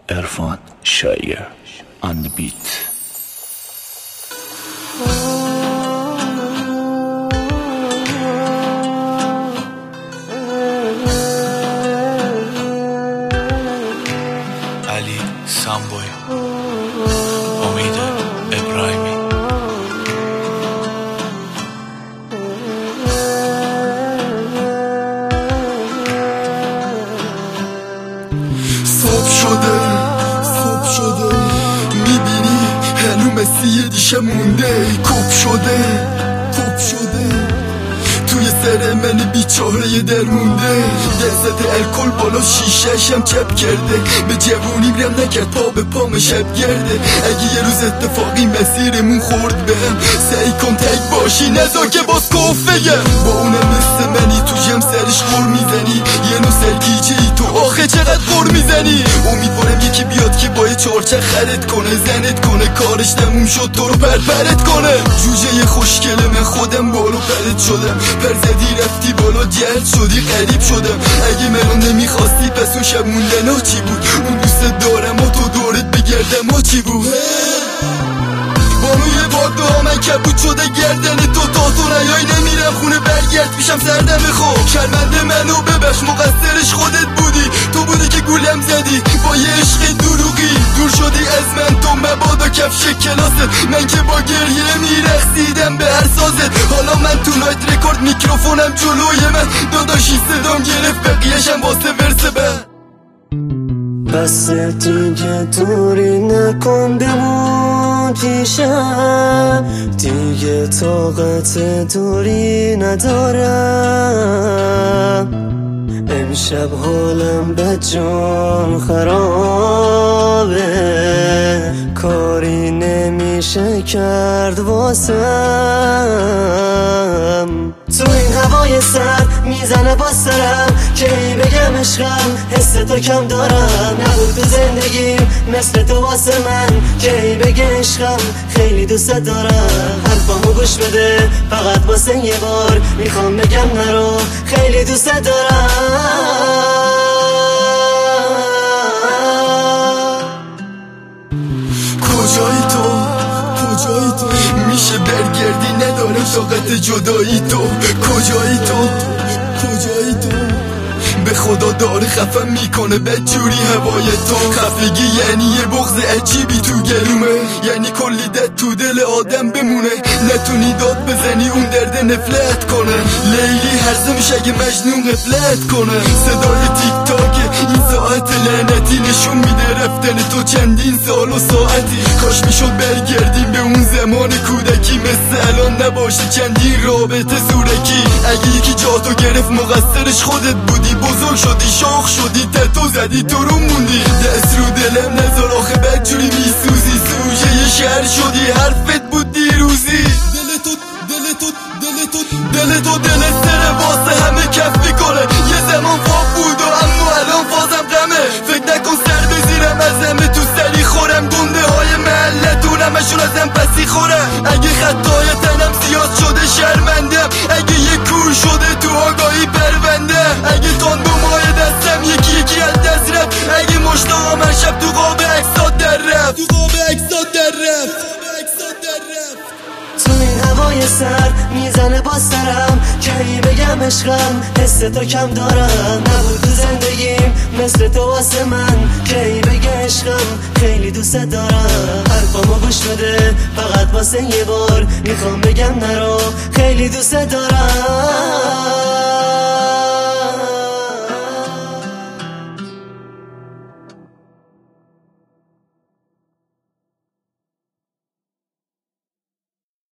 Irfan Shayer on the beat. Ali Samboy, Omid Ibrahimi. صبح شده میبینی هنو مسیح دیشب مونده کپ شده توی سر من بیچاره در مونده دزد الکل بالا شیشهشم چپ کرده به جوونی میرم نکرد پا به پام شب گرده اگه یه روز اتفاقی مسیرمون خورد بهم سعی کن تک باشی نزا که باز کفه با اونم مثل منی تو جم سرش خور میزنی یه نو سرگیجه ای تو آخه چقدر خور میزنی امیدوارم یکی بیاد که با یه چارچه خرد کنه زنت کنه کارش تموم شد تو رو پرپرت کنه جوجه خوشگله من خودم بالو پرت شدم پر زدی رفتی بالا جلد شدی غریب شدم اگه منو نمیخواستی پس اون شب موندنا چی بود اون دوست دارم و تو دورت بگردم ها چی بود بانوی باد به من کبود شده گردن تو تا تو نیای نمیرم خونه برگرد میشم سردم خود شرمنده منو ببخش مقصرش خودت بودی تو بودی که گولم زدی با یه عشق دروغی دور شدی از من تو مبادا کفش کلاست من که با گریه میرخصیدم به هر سازت حالا من تو نایت رکورد میکروفونم جلوی من داداشی صدام گرفت بقیهشم واسه ورس بعد بس دیگه دوری نکن بمون پیشم دیگه طاقت دوری ندارم امشب حالم بدجان خرابه کاری نمیشه کرد واسم تو این هوای سرد میزنه با سرم که بگم عشقم حس تو کم دارم نبود تو زندگیم مثل تو واسه من که بگه عشقم خیلی دوست دارم حرفامو گوش بده فقط واسه یه بار میخوام بگم نرو خیلی دوست دارم کجایی تو میشه برگردی ندارم طاقت جدایی تو کجایی تو به خدا داره خفم میکنه بدجوری هوای تو خفگی یعنی یه بغض عجیبی تو گلومه یعنی کلی دد تو دل آدم بمونه نتونی داد بزنی اون درد نفلت کنه لیلی هرزه میشه اگه مجنون غفلت کنه صدای تیک تاک این ساعت لعنتی نشون میده رفتن تو چندین سال و ساعتی کاش میشد برگردیم به اون زمان کودکی مثل الان نباشه چندین رابطه سورکی اگه یکی جاتو گرفت مقصرش خودت بودی بزرگ شدی شاخ شدی تتو زدی تو رو موندی دست رو دلم نزار آخه بدجوری میسوزی سوژه یه شهر شدی حرفت بود دیروزی دل تو سره واسه همه کف میکنه یه زمان خواب بود و اما الان فازم غمه فکر نکن سر بزیرم از همه تو سری خورم گنده های محلتون همشون ازم پسی خورم اگه خطای تنم زیاد شده شرمندم اگه یه کور شده تو آگاهی پروندم اگه کاندومای دستم یکی از دست رفت اگه مشتاقم هر شب تو قاب اکسات در رفت تو این هوای سرد میزنه با سرم کی بگم عشقم حس تو کم دارم نبود تو زندگیم مثل تو واسه من کی بگم عشقم خیلی دوست دارم حرفامو گوش بده فقط واسه یه بار میخوام بگم نرو خیلی دوست دارم